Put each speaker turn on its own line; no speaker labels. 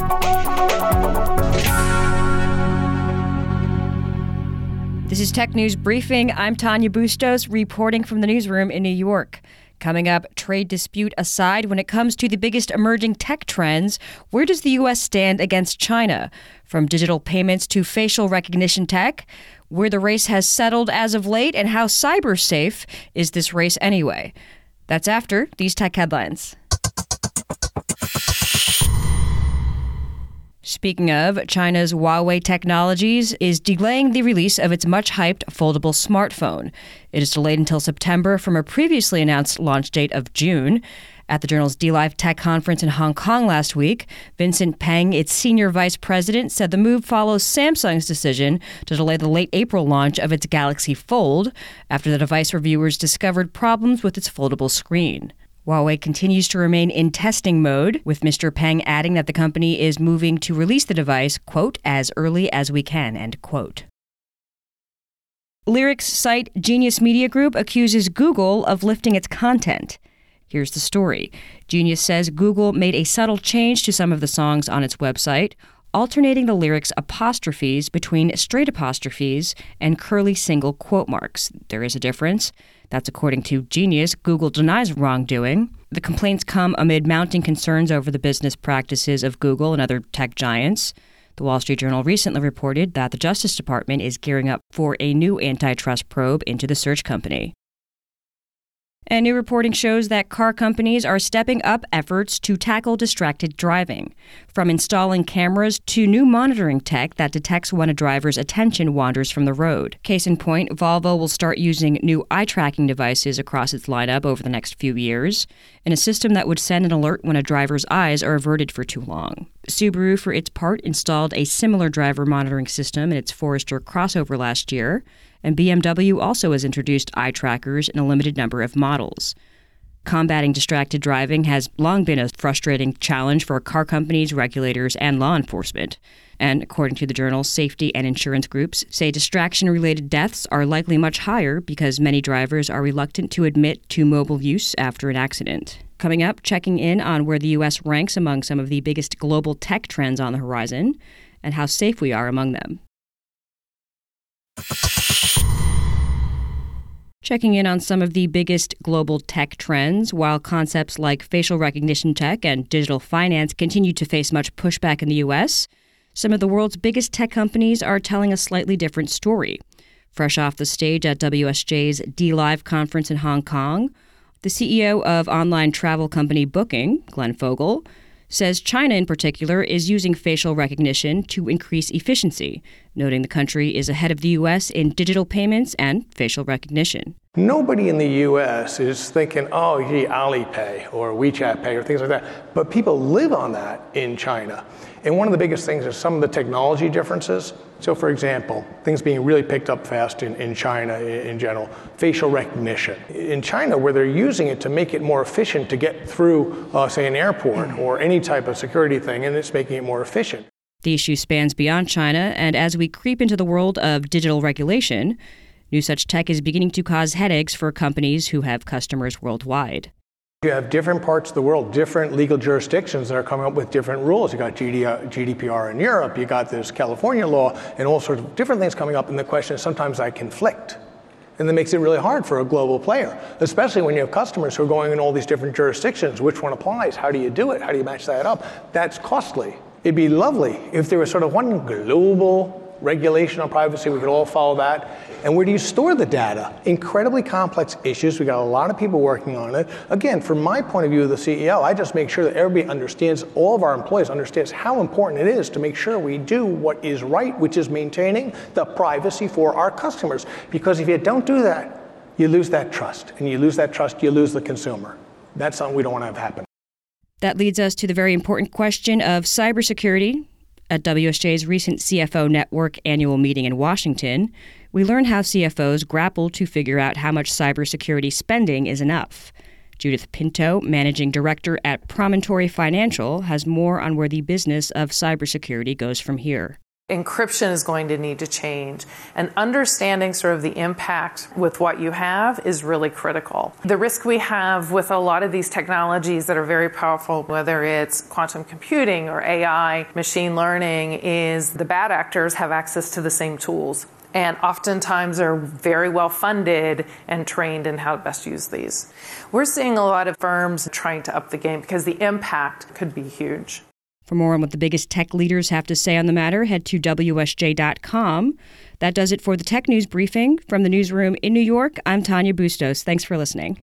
This is Tech News Briefing. I'm Tanya Bustos, reporting from the newsroom in New York. Coming up, trade dispute aside, when it comes to the biggest emerging tech trends, where does the U.S. stand against China? From digital payments to facial recognition tech, where the race has settled as of late, and how cyber safe is this race anyway? That's after these tech headlines. Speaking of, China's Huawei Technologies is delaying the release of its much-hyped foldable smartphone. It is delayed until September from a previously announced launch date of June. At the journal's DLive Tech Conference in Hong Kong last week, Vincent Peng, its senior vice president, said the move follows Samsung's decision to delay the late April launch of its Galaxy Fold after the device reviewers discovered problems with its foldable screen. Huawei continues to remain in testing mode, with Mr. Peng adding that the company is moving to release the device, quote, as early as we can, end quote. Lyrics site Genius Media Group accuses Google of lifting its content. Here's the story. Genius says Google made a subtle change to some of the songs on its website, alternating the lyrics' apostrophes between straight apostrophes and curly single quote marks. There is a difference. That's according to Genius. Google denies wrongdoing. The complaints come amid mounting concerns over the business practices of Google and other tech giants. The Wall Street Journal recently reported that the Justice Department is gearing up for a new antitrust probe into the search company. And new reporting shows that car companies are stepping up efforts to tackle distracted driving, from installing cameras to new monitoring tech that detects when a driver's attention wanders from the road. Case in point, Volvo will start using new eye-tracking devices across its lineup over the next few years, in a system that would send an alert when a driver's eyes are averted for too long. Subaru, for its part, installed a similar driver monitoring system in its Forester crossover last year, and BMW also has introduced eye trackers in a limited number of models. Combating distracted driving has long been a frustrating challenge for car companies, regulators, and law enforcement. And according to the journal, safety and insurance groups say distraction-related deaths are likely much higher because many drivers are reluctant to admit to mobile use after an accident. Coming up, checking in on where the U.S. ranks among some of the biggest global tech trends on the horizon and how safe we are among them. Checking in on some of the biggest global tech trends, while concepts like facial recognition tech and digital finance continue to face much pushback in the U.S., some of the world's biggest tech companies are telling a slightly different story. Fresh off the stage at WSJ's DLive conference in Hong Kong, the CEO of online travel company Booking, Glenn Fogel, says China in particular is using facial recognition to increase efficiency, noting the country is ahead of the U.S. in digital payments and facial recognition.
Nobody in the U.S. is thinking, oh, gee, Alipay or WeChat Pay or things like that. But people live on that in China. And one of the biggest things is some of the technology differences. So, for example, things being really picked up fast in China in general, facial recognition. In China, where they're using it to make it more efficient to get through, say, an airport or any type of security thing, and it's making it more efficient.
The issue spans beyond China, and as we creep into the world of digital regulation, new such tech is beginning to cause headaches for companies who have customers worldwide.
You have different parts of the world, different legal jurisdictions that are coming up with different rules. You got GDPR in Europe, you got this California law, and all sorts of different things coming up. And the question is sometimes I conflict. And that makes it really hard for a global player, especially when you have customers who are going in all these different jurisdictions. Which one applies? How do you do it? How do you match that up? That's costly. It'd be lovely if there was sort of one global regulation on privacy, we could all follow that. And where do you store the data? Incredibly complex issues. We got a lot of people working on it. Again, from my point of view as the CEO, I just make sure that everybody understands, all of our employees understands how important it is to make sure we do what is right, which is maintaining the privacy for our customers. Because if you don't do that, you lose that trust. And you lose that trust, you lose the consumer. That's something we don't want to have happen.
That leads us to the very important question of cybersecurity. At WSJ's recent CFO Network annual meeting in Washington, we learned how CFOs grapple to figure out how much cybersecurity spending is enough. Judith Pinto, managing director at Promontory Financial, has more on where the business of cybersecurity goes from here.
Encryption is going to need to change, and understanding sort of the impact with what you have is really critical. The risk we have with a lot of these technologies that are very powerful, whether it's quantum computing or AI, machine learning, is the bad actors have access to the same tools, and oftentimes are very well funded and trained in how to best use these. We're seeing a lot of firms trying to up the game because the impact could be huge.
For more on what the biggest tech leaders have to say on the matter, head to WSJ.com. That does it for the Tech News Briefing. From the newsroom in New York, I'm Tanya Bustos. Thanks for listening.